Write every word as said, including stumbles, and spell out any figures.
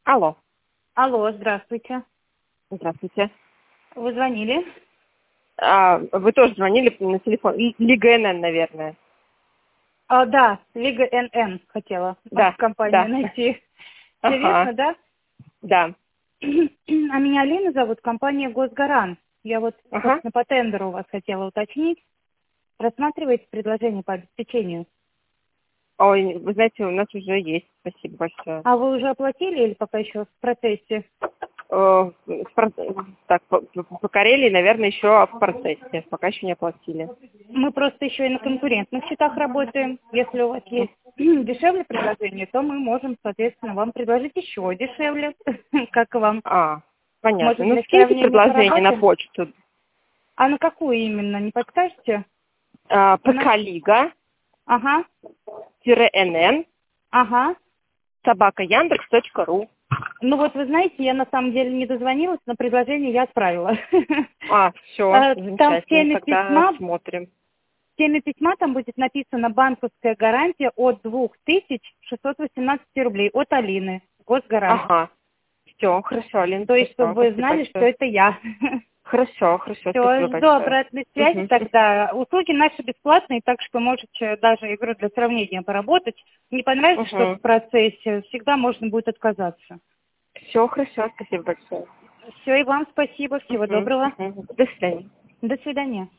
Алло. Алло, здравствуйте. Здравствуйте. Вы звонили? А, вы тоже звонили на телефон. Ли- Лига эн эн, наверное. А, да, Лига эн эн хотела Да, компанию да. найти. Все Ага, верно, да? да. А меня Алина зовут, компания Госгарант. Я вот, Ага. собственно, по тендеру у вас хотела уточнить. Рассматриваете предложение по обеспечению? Ой, вы знаете, у нас уже есть. Спасибо большое. А вы уже оплатили или пока еще в процессе? Э, в про- Так, по, по Карелии, наверное, еще в процессе. Пока еще не оплатили. Мы просто еще и на конкурентных счетах работаем. Если у вас М. есть дешевле предложение, то мы можем, соответственно, вам предложить еще дешевле, как вам. А, понятно. Может, Ну, для скиньте сравнения предложение на поработаем? почту. А на какую именно, не подскажете? А, Она... ПК-лига, Ага, НН, ага. собака Яндекс точка ру. Ну вот вы знаете, я на самом деле не дозвонилась, но предложение я отправила. А, все, Э, Там в замечательно. теме Тогда письма, рассмотрим. в теме письма там будет написана банковская гарантия от двух тысяч шестисот восемнадцати рублей от Алины, Госгарант. Ага. Все, хорошо, Алина, То есть, хорошо, чтобы вы спасибо знали, что большое. это я. Хорошо, хорошо, Все, спасибо жду большое. обратной связи Мгм. тогда. Услуги наши бесплатные, так что можете даже, я говорю, для сравнения поработать. Не понравится что-то Угу. в процессе, всегда можно будет отказаться. Все, хорошо, спасибо большое. Все, и вам спасибо, всего Угу. доброго. Угу. До свидания. До свидания.